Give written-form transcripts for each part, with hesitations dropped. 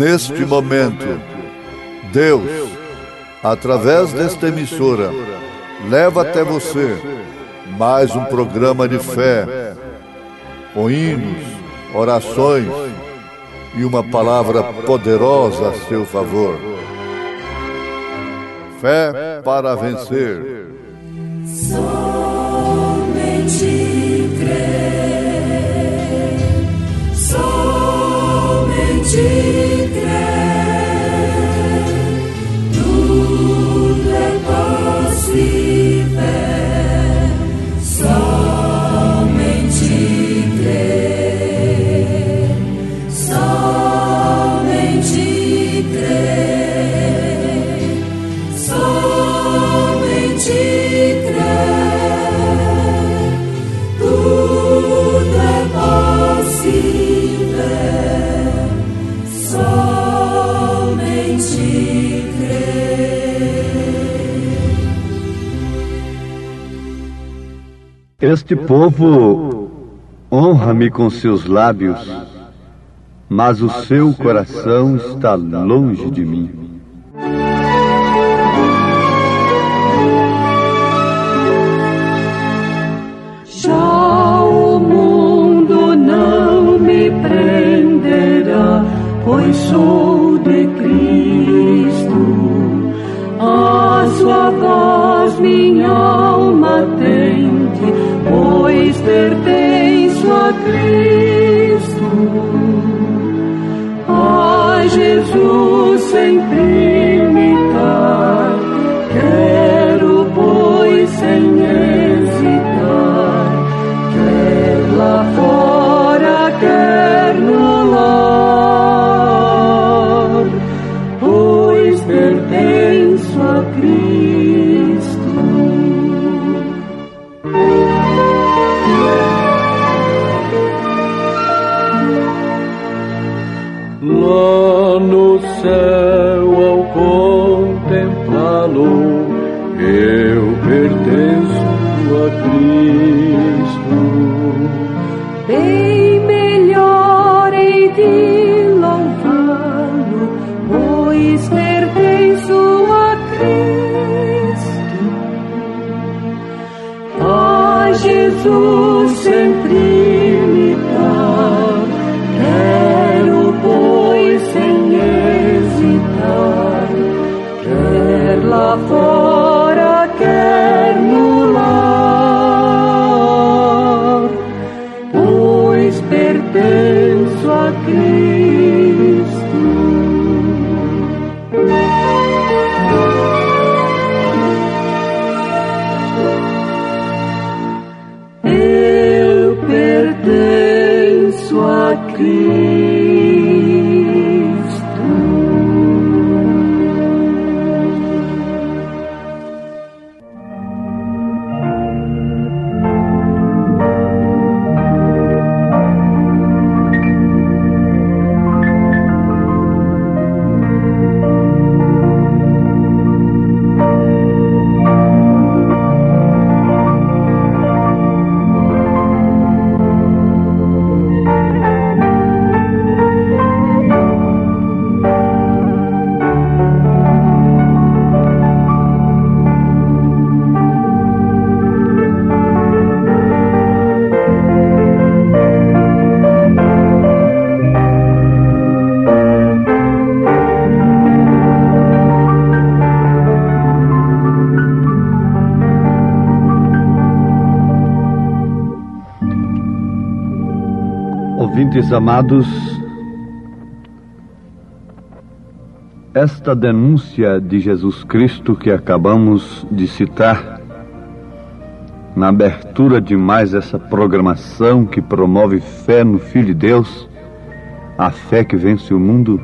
neste momento, Deus, através desta emissora, leva até você mais um programa de fé, com hinos, orações e uma palavra poderosa a seu favor. Fé para vencer. Somente crer, somente crer, tudo é possível, somente crer, somente crer, somente crer, tudo é possível, somente crer. Este povo honra-me com seus lábios, mas o seu coração está longe de mim. Já o mundo não me prenderá, pois sou de Cristo. A sua voz minha alma atende, pois pertenço a Cristo. A Jesus sempre imitar, quero, pois, sem hesitar, quer lá fora, quer no lar, pois pertenço a Cristo. Lá no céu, ao contemplá-lo, eu pertenço a Cristo. Bem melhor hei de louvá-lo, pois pertenço a Cristo. A Jesus sempre imitar, quero, pois, sem hesitar, quer lá fora, quer no lar, pois pertenço a Cristo. Eu pertenço a Cristo. Ouvintes amados, esta denúncia de Jesus Cristo que acabamos de citar, na abertura de mais essa programação que promove fé no Filho de Deus, a fé que vence o mundo,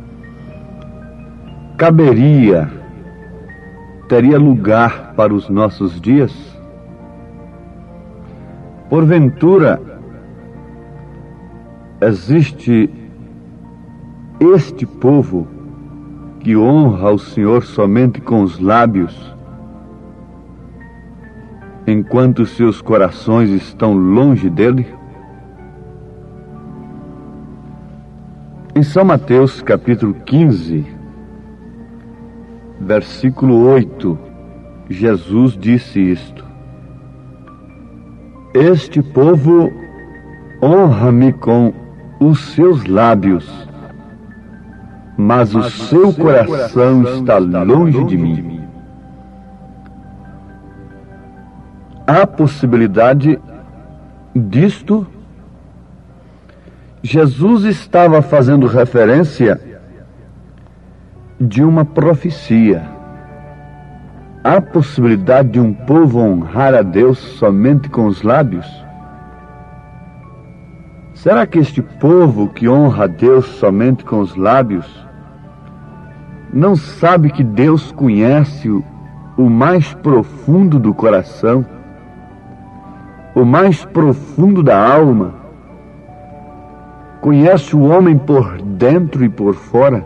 teria lugar para os nossos dias? Porventura, existe este povo que honra o Senhor somente com os lábios, enquanto seus corações estão longe dele? Em São Mateus, capítulo 15, versículo 8, Jesus disse isto: Este povo honra-me com os seus lábios, mas o seu coração está longe de mim. Há possibilidade disto? Jesus estava fazendo referência de uma profecia. Há possibilidade de um povo honrar a Deus somente com os lábios? Será que este povo que honra a Deus somente com os lábios não sabe que Deus conhece o mais profundo do coração, o mais profundo da alma? Conhece o homem por dentro e por fora?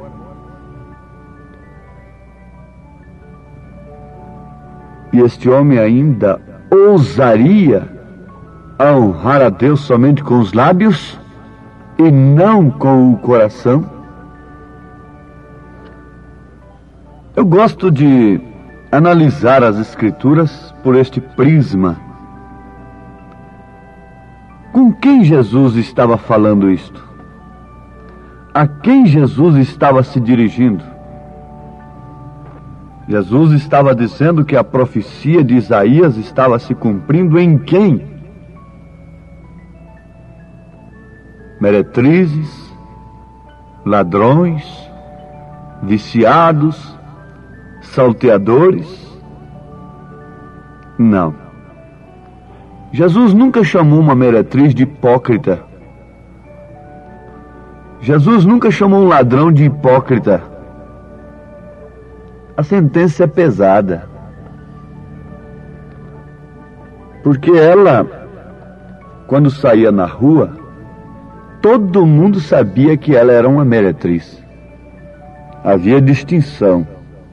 E este homem ainda ousaria a honrar a Deus somente com os lábios e não com o coração? Eu gosto de analisar as Escrituras por este prisma. Com quem Jesus estava falando isto? A quem Jesus estava se dirigindo? Jesus estava dizendo que a profecia de Isaías estava se cumprindo em quem? Meretrizes, ladrões, viciados, salteadores? Não. Jesus nunca chamou uma meretriz de hipócrita. Jesus nunca chamou um ladrão de hipócrita. A sentença é pesada. Porque ela, quando saía na rua, todo mundo sabia que ela era uma meretriz. Havia distinção.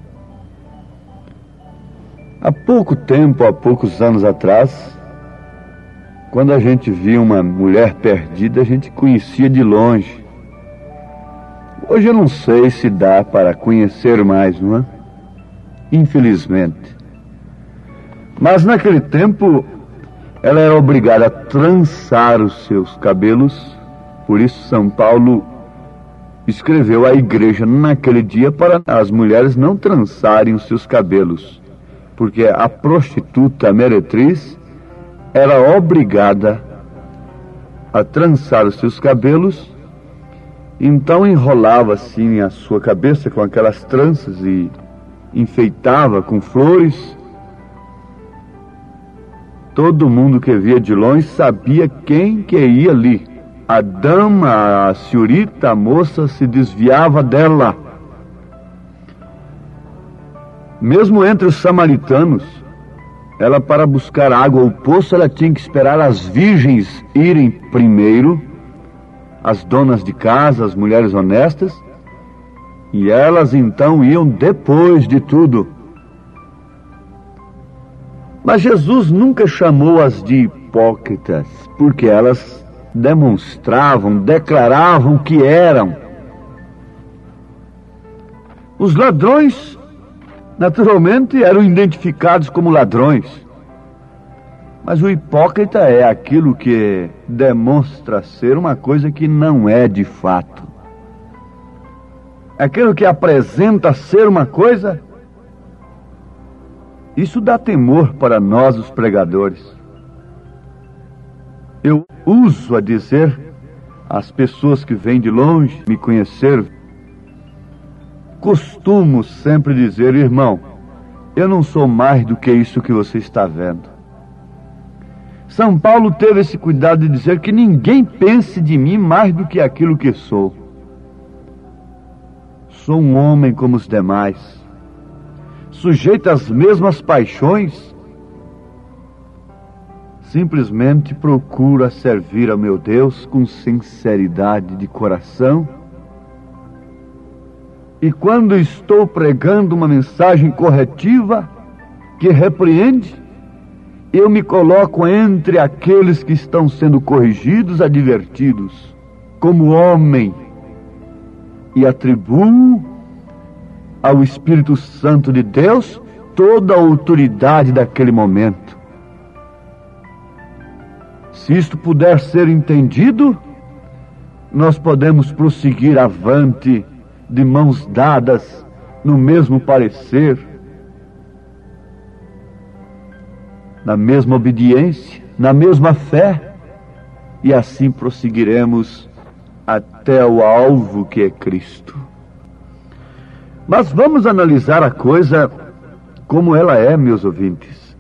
Há pouco tempo, há poucos anos atrás, quando a gente via uma mulher perdida, a gente conhecia de longe. Hoje eu não sei se dá para conhecer mais, não é? Infelizmente. Mas naquele tempo, ela era obrigada a trançar os seus cabelos. Por isso São Paulo escreveu à igreja naquele dia para as mulheres não trançarem os seus cabelos. Porque a prostituta, a meretriz, era obrigada a trançar os seus cabelos, então enrolava assim a sua cabeça com aquelas tranças e enfeitava com flores. Todo mundo que via de longe sabia quem que ia ali. A dama, a senhorita, a moça se desviava dela. Mesmo entre os samaritanos, ela, para buscar água ao poço, ela tinha que esperar as virgens irem primeiro, as donas de casa, as mulheres honestas, e elas então iam depois de tudo. Mas Jesus nunca chamou-as de hipócritas, porque elas demonstravam, declaravam que eram. Os ladrões, naturalmente, eram identificados como ladrões. Mas o hipócrita é aquilo que demonstra ser uma coisa que não é de fato. Aquilo que apresenta ser uma coisa. Isso dá temor para nós, os pregadores. Eu uso a dizer às pessoas que vêm de longe me conhecer, costumo sempre dizer: irmão, eu não sou mais do que isso que você está vendo. São Paulo teve esse cuidado de dizer que ninguém pense de mim mais do que aquilo que sou. Sou um homem como os demais, sujeito às mesmas paixões. Simplesmente procuro servir ao meu Deus com sinceridade de coração. E quando estou pregando uma mensagem corretiva, que repreende, eu me coloco entre aqueles que estão sendo corrigidos, advertidos, como homem, e atribuo ao Espírito Santo de Deus toda a autoridade daquele momento. Se isto puder ser entendido, nós podemos prosseguir avante de mãos dadas no mesmo parecer, na mesma obediência, na mesma fé, e assim prosseguiremos até o alvo que é Cristo. Mas vamos analisar a coisa como ela é, meus ouvintes.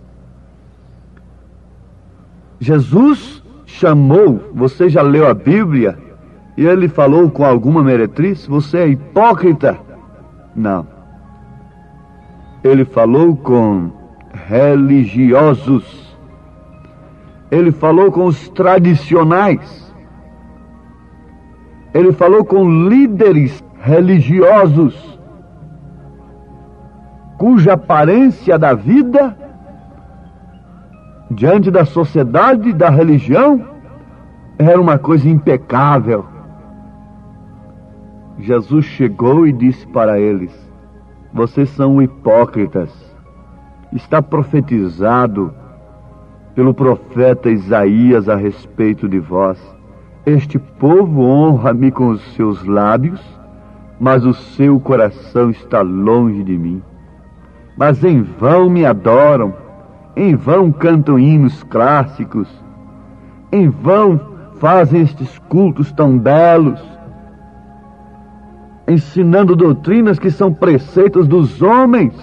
Jesus chamou, você já leu a Bíblia, e ele falou com alguma meretriz: você é hipócrita? Não. Ele falou com religiosos. Ele falou com os tradicionais. Ele falou com líderes religiosos, cuja aparência da vida, diante da sociedade, da religião, era uma coisa impecável. Jesus chegou e disse para eles: vocês são hipócritas. Está profetizado pelo profeta Isaías a respeito de vós. Este povo honra-me com os seus lábios, mas o seu coração está longe de mim. Mas em vão me adoram, em vão cantam hinos clássicos, em vão fazem estes cultos tão belos, ensinando doutrinas que são preceitos dos homens.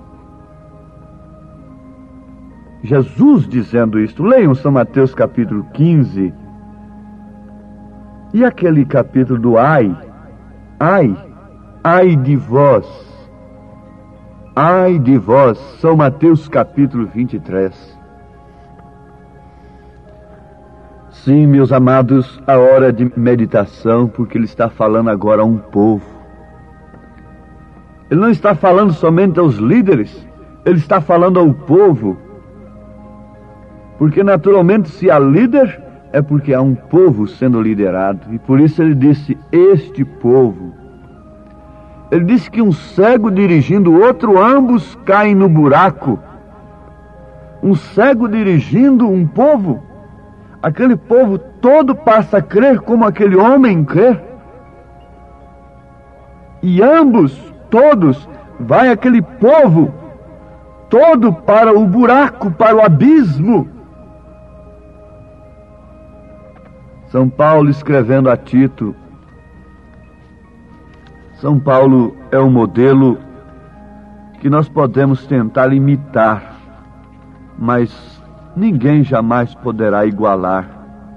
Jesus dizendo isto. Leiam São Mateus capítulo 15. E aquele capítulo do ai de vós, ai de vós, São Mateus capítulo 23. Sim, meus amados, a hora de meditação, porque ele está falando agora a um povo. Ele não está falando somente aos líderes, ele está falando ao povo. Porque naturalmente, se há líder, é porque há um povo sendo liderado. E por isso ele disse: este povo. Ele disse que um cego dirigindo o outro, ambos caem no buraco. Um cego dirigindo um povo, aquele povo todo passa a crer como aquele homem crê. E ambos, todos, vai aquele povo todo para o buraco, para o abismo. São Paulo escrevendo a Tito. São Paulo é um modelo que nós podemos tentar imitar, mas ninguém jamais poderá igualar.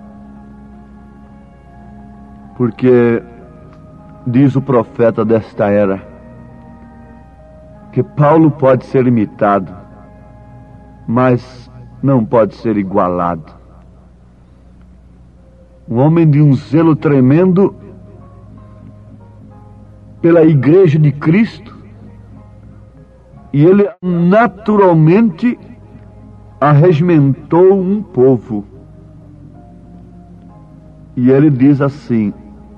Porque diz o profeta desta era que Paulo pode ser imitado, mas não pode ser igualado. Um homem de um zelo tremendo pela Igreja de Cristo, e ele naturalmente arregimentou um povo. E ele diz assim,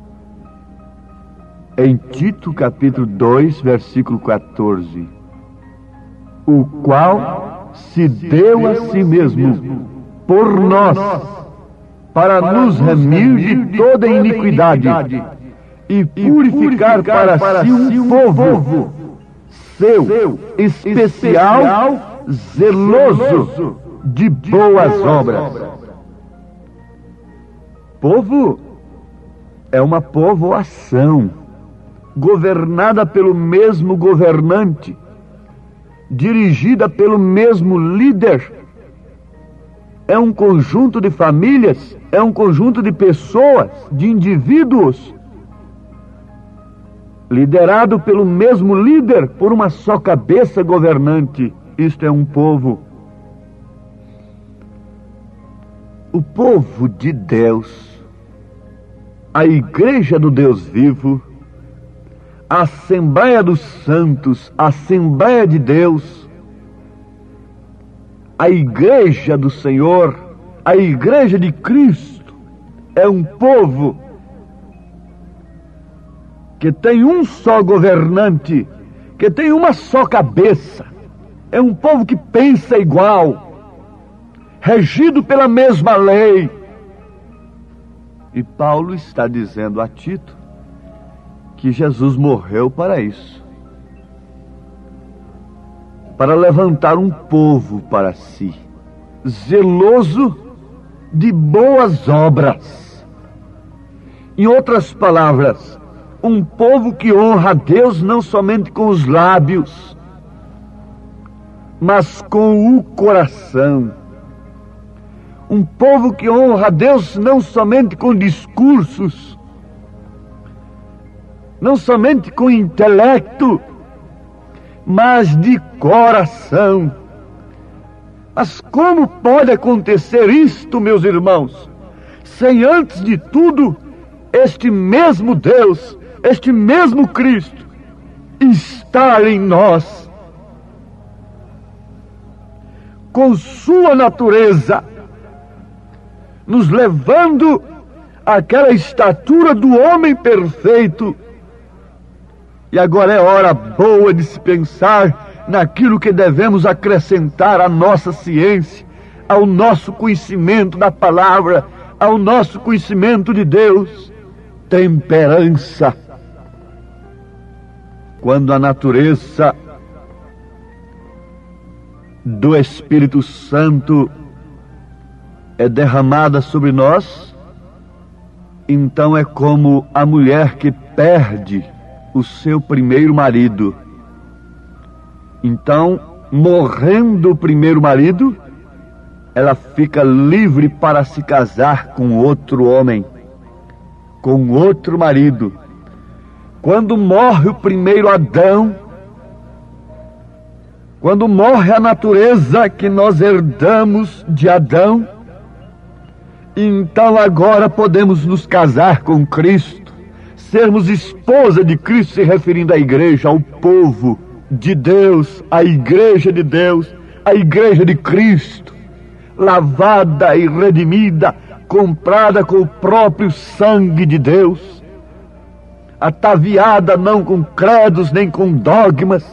em Tito capítulo 2, versículo 14: o qual se deu a si mesmo por nós, para nos remir de toda iniquidade e purificar para si um povo seu, especial, zeloso de boas obras. Povo é uma povoação, governada pelo mesmo governante, dirigida pelo mesmo líder. É um conjunto de famílias, é um conjunto de pessoas, de indivíduos, liderado pelo mesmo líder, por uma só cabeça governante. Isto é um povo. O povo de Deus, a Igreja do Deus vivo, a Assembleia dos Santos, a Assembleia de Deus, a Igreja do Senhor, a Igreja de Cristo, é um povo que tem um só governante, que tem uma só cabeça. É um povo que pensa igual, regido pela mesma lei. E Paulo está dizendo a Tito que Jesus morreu para isso, para levantar um povo para si, zeloso de boas obras. Em outras palavras, um povo que honra a Deus não somente com os lábios, mas com o coração. Um povo que honra a Deus não somente com discursos, não somente com intelecto, mas de coração. Mas como pode acontecer isto, meus irmãos, sem antes de tudo este mesmo Deus, este mesmo Cristo, estar em nós, com sua natureza, nos levando àquela estatura do homem perfeito. E agora é hora boa de se pensar naquilo que devemos acrescentar à nossa ciência, ao nosso conhecimento da palavra, ao nosso conhecimento de Deus. Temperança. Quando a natureza do Espírito Santo é derramada sobre nós, então é como a mulher que perde o seu primeiro marido. Então, morrendo o primeiro marido, ela fica livre para se casar com outro homem, com outro marido. Quando morre o primeiro Adão, quando morre a natureza que nós herdamos de Adão, então agora podemos nos casar com Cristo, sermos esposa de Cristo, se referindo à igreja, ao povo de Deus, à igreja de Deus, à igreja de Cristo, lavada e redimida, comprada com o próprio sangue de Deus, ataviada não com credos nem com dogmas,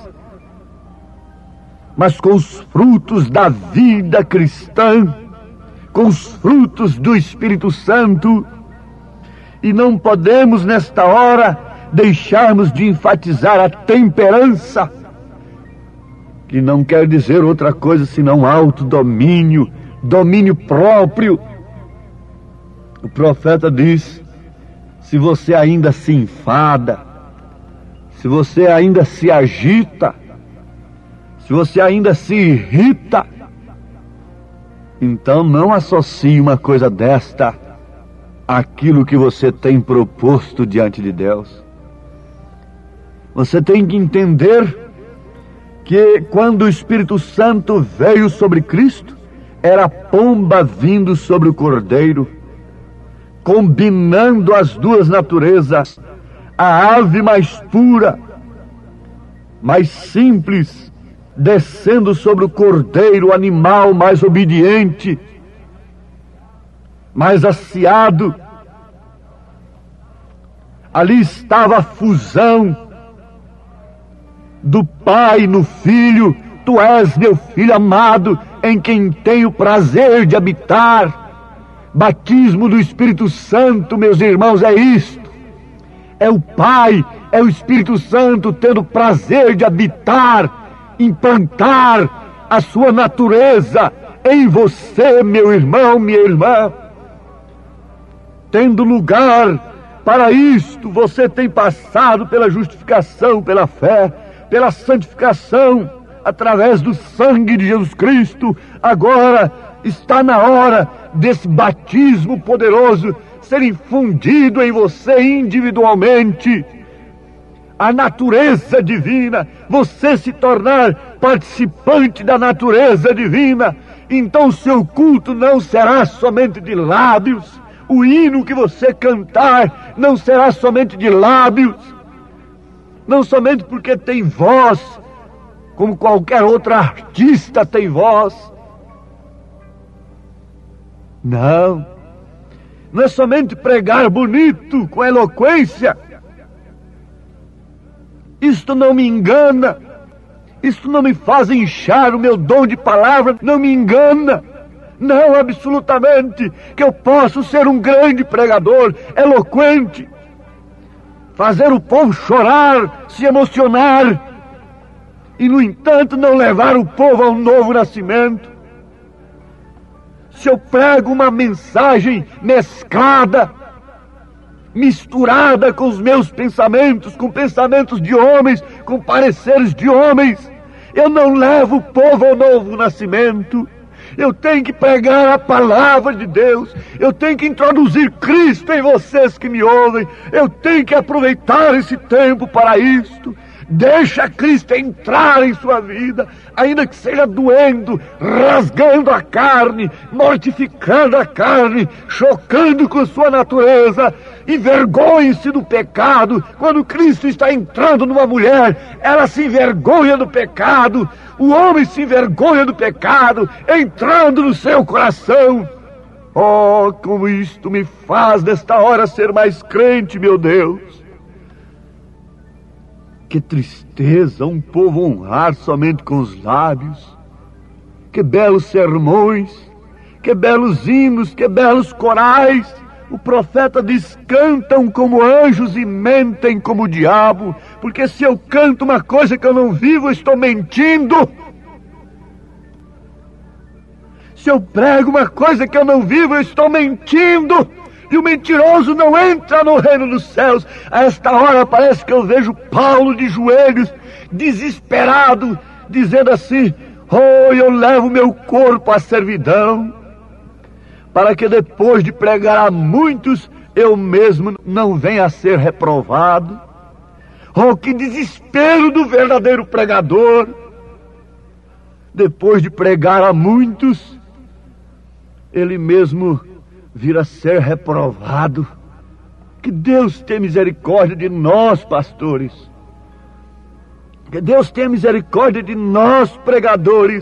mas com os frutos da vida cristã, com os frutos do Espírito Santo. E não podemos nesta hora deixarmos de enfatizar a temperança, que não quer dizer outra coisa senão autodomínio, domínio próprio. O profeta diz: se você ainda se enfada, se você ainda se agita, se você ainda se irrita, então não associe uma coisa desta àquilo que você tem proposto diante de Deus. Você tem que entender que quando o Espírito Santo veio sobre Cristo, era a pomba vindo sobre o Cordeiro, combinando as duas naturezas, a ave mais pura, mais simples, descendo sobre o Cordeiro, o animal mais obediente, mais aciado. Ali estava a fusão do Pai no Filho. Tu és meu Filho amado, em quem tenho prazer de habitar. Batismo do Espírito Santo, meus irmãos, é isto. É o Pai, é o Espírito Santo tendo prazer de habitar, implantar a sua natureza em você, meu irmão, minha irmã. Tendo lugar para isto, você tem passado pela justificação, pela fé, pela santificação, através do sangue de Jesus Cristo. Agora está na hora desse batismo poderoso ser infundido em você individualmente. A natureza divina, você se tornar participante da natureza divina. Então o seu culto não será somente de lábios, o hino que você cantar não será somente de lábios, não somente porque tem voz, como qualquer outro artista tem voz. Não é somente pregar bonito, com eloquência, Isto não me engana. Isto não me faz inchar o meu dom de palavra, não me engana. Não, absolutamente, que eu posso ser um grande pregador, eloquente, fazer o povo chorar, se emocionar, e, no entanto, não levar o povo a um novo nascimento. Se eu prego uma mensagem mesclada, misturada com os meus pensamentos, com pensamentos de homens, com pareceres de homens, eu não levo o povo ao novo nascimento. Eu tenho que pregar a palavra de Deus. Eu tenho que introduzir Cristo em vocês que me ouvem. Eu tenho que aproveitar esse tempo para isto. Deixa Cristo entrar em sua vida, ainda que seja doendo, rasgando a carne, mortificando a carne, chocando com sua natureza. Envergonhe-se do pecado. Quando Cristo está entrando numa mulher, ela se envergonha do pecado. O homem se envergonha do pecado, entrando no seu coração. Oh, como isto me faz nesta hora ser mais crente, meu Deus. Que tristeza um povo honrar somente com os lábios. Que belos sermões, que belos hinos, que belos corais. O profeta diz: cantam como anjos e mentem como o diabo. Porque se eu canto uma coisa que eu não vivo, eu estou mentindo. Se eu prego uma coisa que eu não vivo, eu estou mentindo. E o mentiroso não entra no reino dos céus. A esta hora parece que eu vejo Paulo de joelhos, desesperado, dizendo assim: oh, eu levo meu corpo à servidão, para que depois de pregar a muitos, eu mesmo não venha a ser reprovado. Oh, que desespero do verdadeiro pregador! Depois de pregar a muitos, ele mesmo vir a ser reprovado. Que Deus tenha misericórdia de nós, pastores. Que Deus tenha misericórdia de nós, pregadores.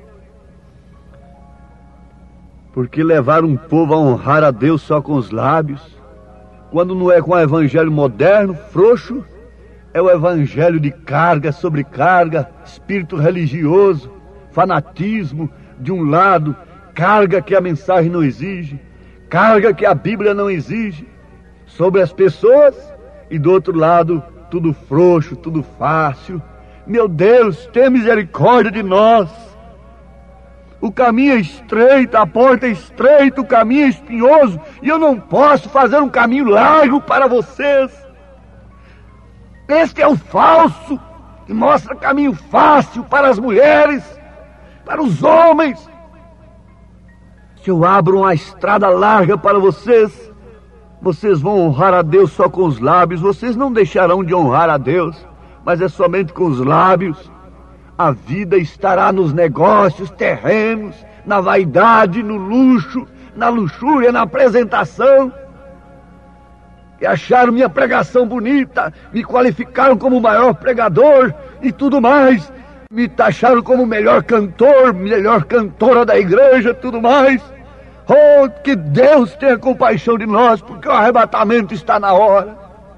Porque levar um povo a honrar a Deus só com os lábios, quando não é com o evangelho moderno, frouxo, é o evangelho de carga, sobrecarga, espírito religioso, fanatismo, de um lado, carga que a mensagem não exige, carga que a Bíblia não exige sobre as pessoas, e do outro lado, tudo frouxo, tudo fácil. Meu Deus, tenha misericórdia de nós. O caminho é estreito, a porta é estreita, o caminho é espinhoso, e eu não posso fazer um caminho largo para vocês. Este é o falso, que mostra caminho fácil para as mulheres, para os homens. Se eu abro uma estrada larga para vocês, vocês vão honrar a Deus só com os lábios. Vocês não deixarão de honrar a Deus, mas é somente com os lábios. A vida estará nos negócios terrenos, na vaidade, no luxo, na luxúria, na apresentação. E acharam minha pregação bonita, me qualificaram como o maior pregador e tudo mais. Me taxaram como o melhor cantor, melhor cantora da igreja, tudo mais. Oh, que Deus tenha compaixão de nós, porque o arrebatamento está na hora.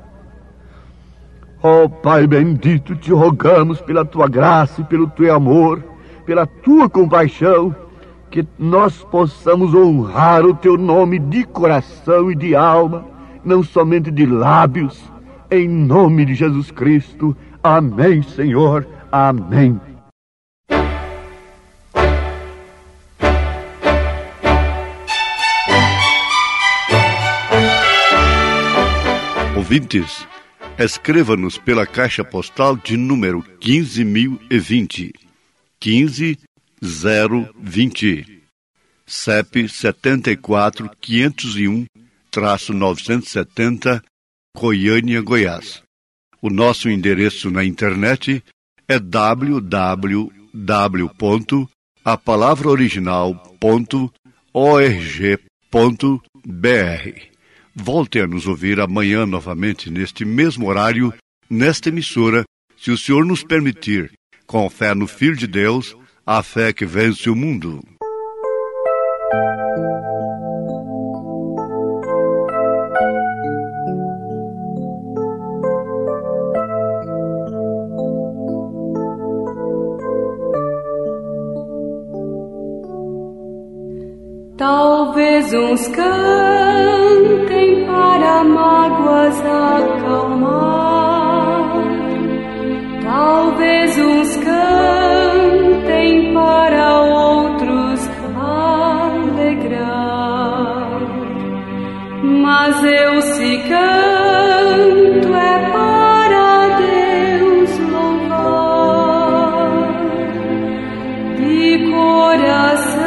Oh, Pai bendito, te rogamos pela tua graça e pelo teu amor, pela tua compaixão, que nós possamos honrar o teu nome de coração e de alma, não somente de lábios, em nome de Jesus Cristo. Amém, Senhor. Amém. Ouvintes, escreva-nos pela caixa postal de número 15.020, 15020, CEP 74.501-970, Goiânia, Goiás. O nosso endereço na internet é www.apalavraoriginal.org.br. Volte a nos ouvir amanhã novamente neste mesmo horário, nesta emissora, se o Senhor nos permitir, com fé no Filho de Deus, a fé que vence o mundo. Talvez uns cantem para mágoas acalmar, talvez uns cantem para outros alegrar, mas eu se canto é para Deus louvar de coração.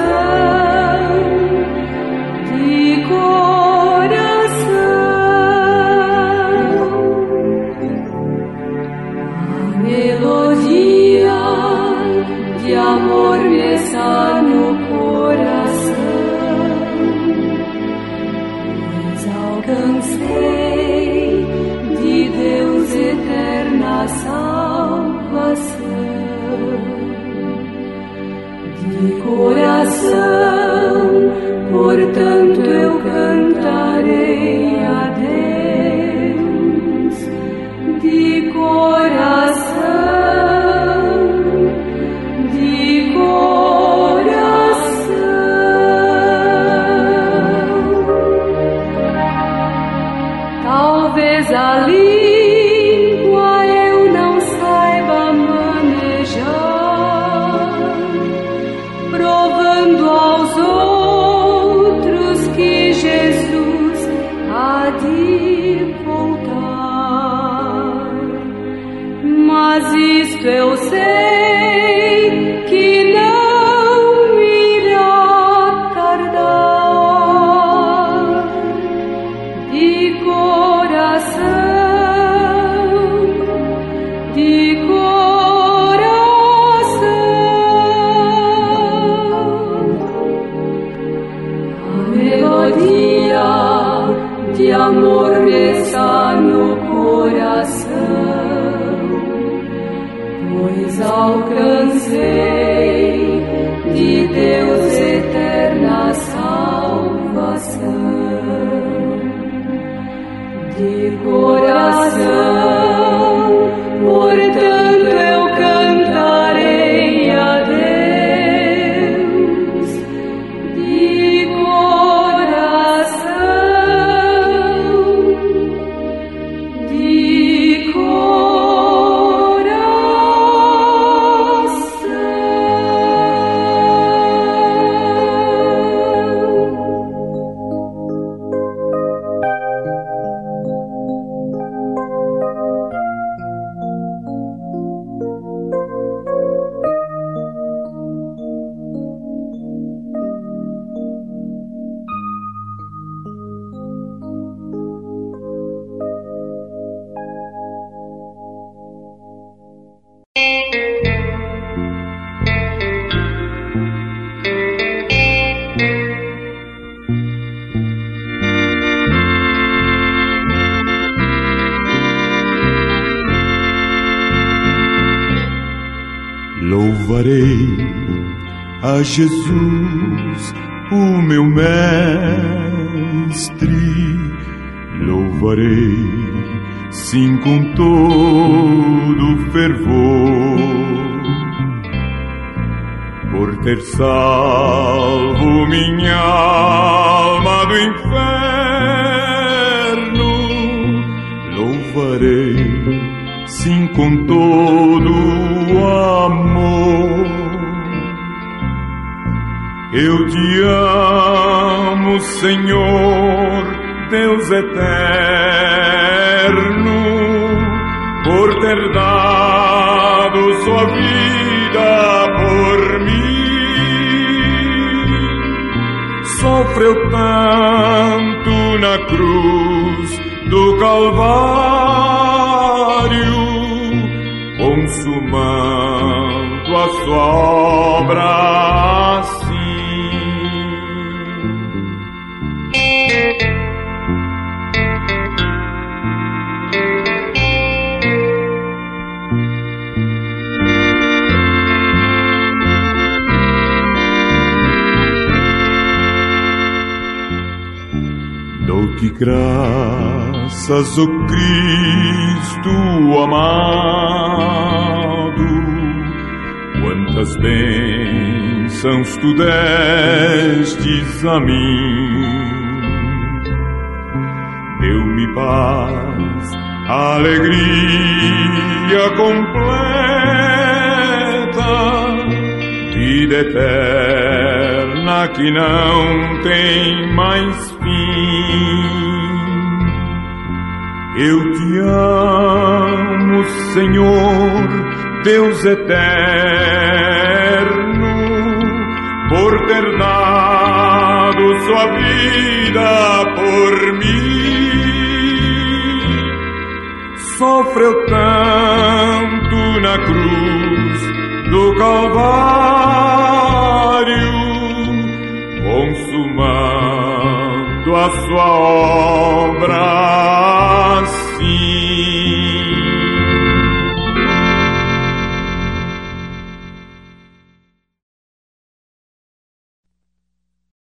Amor me está no coração, pois alcancei de Deus eterna salvação. De coração, portanto eu cantarei a Deus. De coração. Talvez a língua eu não saiba manejar, provando aos outros que Jesus há de voltar. Mas isto eu sei que não irá tardar. De coração, a melodia de amor me está no coração, pois alcancei de Deus eterna salvação. De coração, portanto eu cantarei a Deus. De coração, de Louvarei a Jesus, o meu mestre. Louvarei, sim, com todo fervor, por ter salvo minha alma do inferno. Louvarei, sim, com todo amor. Eu te amo, Senhor, Deus eterno, por ter dado sua vida por mim. Sofreu tanto na cruz do Calvário, consumando a sua obra assim. Dou-te graças, ó Cristo amado, quantas bênçãos bênçãos tu destes a mim. Deu-me paz, alegria completa, vida eterna que não tem mais fim. Eu te amo, Senhor, Deus eterno, por ter dado sua vida por mim. Sofreu tanto na cruz do Calvário, consumando a sua